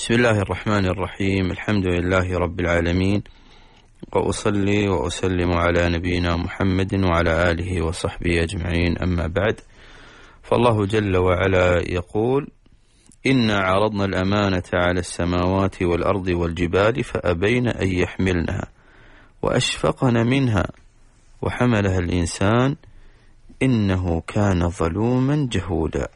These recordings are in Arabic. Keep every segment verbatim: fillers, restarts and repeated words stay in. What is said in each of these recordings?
بسم الله الرحمن الرحيم. الحمد لله رب العالمين، وأصلي وأسلم على نبينا محمد وعلى آله وصحبه أجمعين، أما بعد. فالله جل وعلا يقول: إنا عرضنا الأمانة على السماوات والأرض والجبال فأبين أن يحملنها وأشفقن منها وحملها الإنسان إنه كان ظلوما جهولا.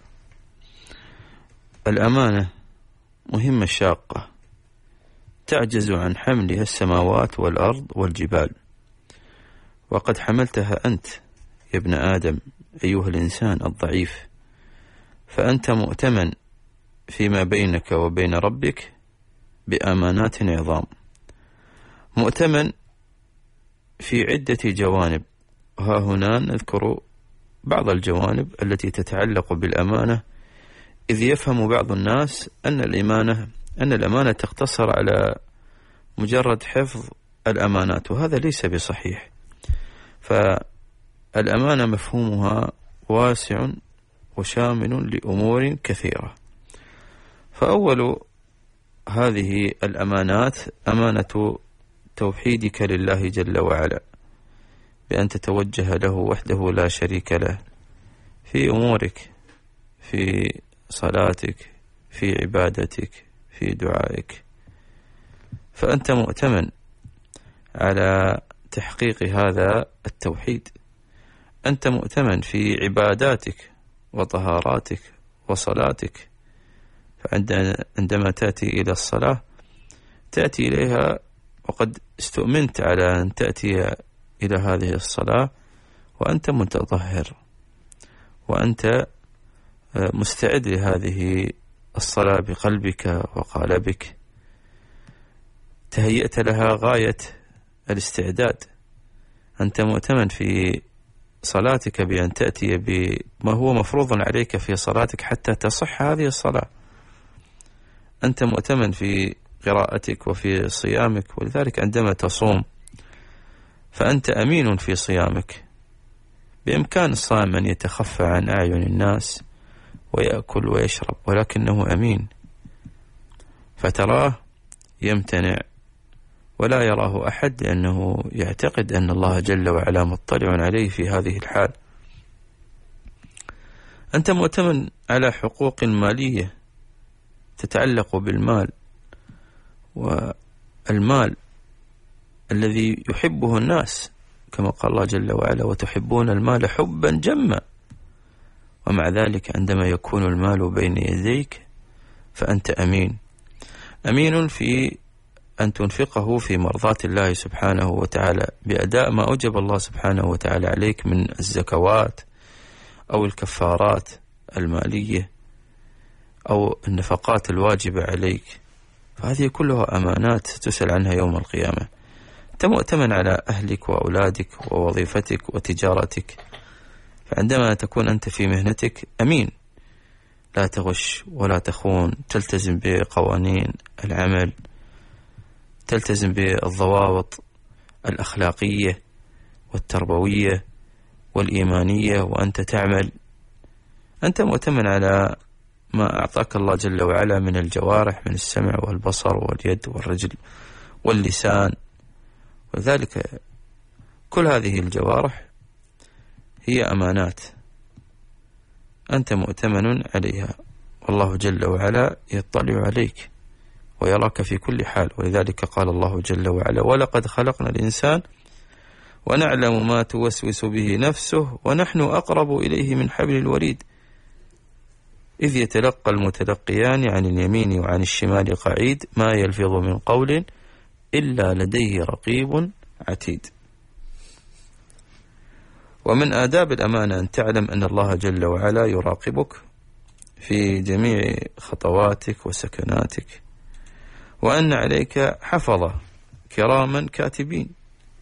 الأمانة مهمة شاقة تعجز عن حملها السماوات والأرض والجبال، وقد حملتها أنت يا ابن آدم أيها الإنسان الضعيف، فأنت مؤتمن فيما بينك وبين ربك بأمانات عظام، مؤتمن في عدة جوانب. ها هنا نذكر بعض الجوانب التي تتعلق بالأمانة، إذ يفهم بعض الناس أن الإمانة أن الأمانة تقتصر على مجرد حفظ الأمانات، وهذا ليس بصحيح. فالأمانة مفهومها واسع وشامل لأمور كثيرة. فأول هذه الأمانات أمانة توحيدك لله جل وعلا، بأن تتوجه له وحده لا شريك له في أمورك، في صلاتك، في عبادتك، في دعائك. فأنت مؤتمن على تحقيق هذا التوحيد، أنت مؤتمن في عباداتك وطهاراتك وصلاتك. فعندما تأتي إلى الصلاة تأتي إليها وقد استؤمنت على أن تأتي إلى هذه الصلاة وأنت متطهر، وأنت مستعد لهذه الصلاة بقلبك وقالبك، تهيأت لها غاية الاستعداد. أنت مؤتمن في صلاتك بأن تأتي بما هو مفروض عليك في صلاتك حتى تصح هذه الصلاة. أنت مؤتمن في قراءتك وفي صيامك، ولذلك عندما تصوم فأنت أمين في صيامك. بإمكان الصائم أن يتخفى عن أعين الناس ويأكل ويشرب، ولكنه أمين، فتراه يمتنع ولا يراه أحد، لأنه يعتقد أن الله جل وعلا مطلع عليه في هذه الحال. أنت مؤتمن على حقوق مالية تتعلق بالمال، والمال الذي يحبه الناس، كما قال الله جل وعلا: وتحبون المال حبا جما. ومع ذلك عندما يكون المال بين يديك فأنت أمين، أمين في أن تنفقه في مرضاة الله سبحانه وتعالى بأداء ما أوجب الله سبحانه وتعالى عليك من الزكوات أو الكفارات المالية أو النفقات الواجبة عليك. فهذه كلها أمانات تسأل عنها يوم القيامة. أنت مؤتمن على أهلك وأولادك ووظيفتك وتجارتك، فعندما تكون أنت في مهنتك أمين، لا تغش ولا تخون، تلتزم بقوانين العمل، تلتزم بالضوابط الأخلاقية والتربوية والإيمانية وأنت تعمل. أنت مؤتمن على ما أعطاك الله جل وعلا من الجوارح، من السمع والبصر واليد والرجل واللسان، وذلك كل هذه الجوارح هي أمانات أنت مؤتمن عليها، والله جل وعلا يطلع عليك ويراك في كل حال. ولذلك قال الله جل وعلا: ولقد خلقنا الإنسان ونعلم ما توسوس به نفسه ونحن أقرب إليه من حبل الوريد إذ يتلقى المتلقيان عن اليمين وعن الشمال قعيد ما يلفظ من قول إلا لديه رقيب عتيد. ومن آداب الأمانة أن تعلم أن الله جل وعلا يراقبك في جميع خطواتك وسكناتك، وأن عليك حفظة كراما كاتبين،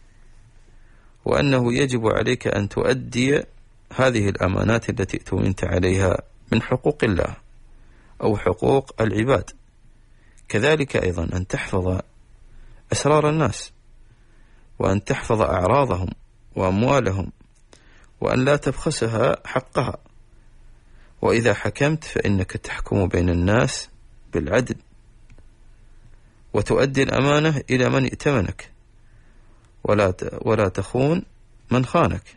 وأنه يجب عليك أن تؤدي هذه الأمانات التي اؤتمنت عليها من حقوق الله أو حقوق العباد. كذلك أيضا أن تحفظ أسرار الناس، وأن تحفظ أعراضهم وأموالهم، وأن لا تبخسها حقها. وإذا حكمت فإنك تحكم بين الناس بالعدل وتؤدي الأمانة إلى من ائتمنك، ولا ولا تخون من خانك.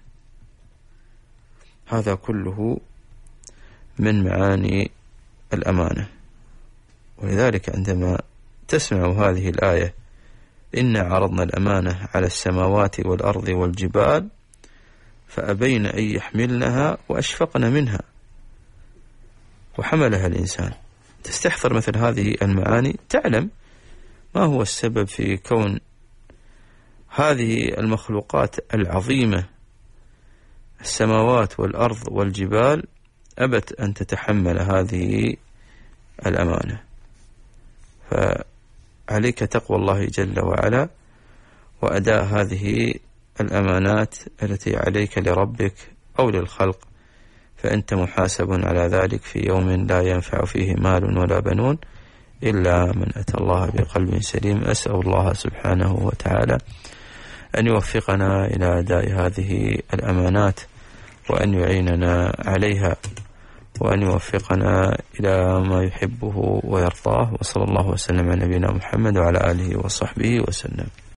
هذا كله من معاني الأمانة. ولذلك عندما تسمع هذه الآية إنا عرضنا الأمانة على السماوات والأرض والجبال فأبين أن يحملنها وأشفقن منها وحملها الإنسان، تستحضر مثل هذه المعاني، تعلم ما هو السبب في كون هذه المخلوقات العظيمة السماوات والأرض والجبال أبت أن تتحمل هذه الأمانة. فعليك تقوى الله جل وعلا وأداء هذه الأمانات التي عليك لربك أو للخلق، فأنت محاسب على ذلك في يوم لا ينفع فيه مال ولا بنون إلا من أتى الله بقلب سليم. أسأل الله سبحانه وتعالى أن يوفقنا إلى أداء هذه الأمانات، وأن يعيننا عليها، وأن يوفقنا إلى ما يحبه ويرضاه. وصلى الله وسلم على نبينا محمد وعلى آله وصحبه وسلم.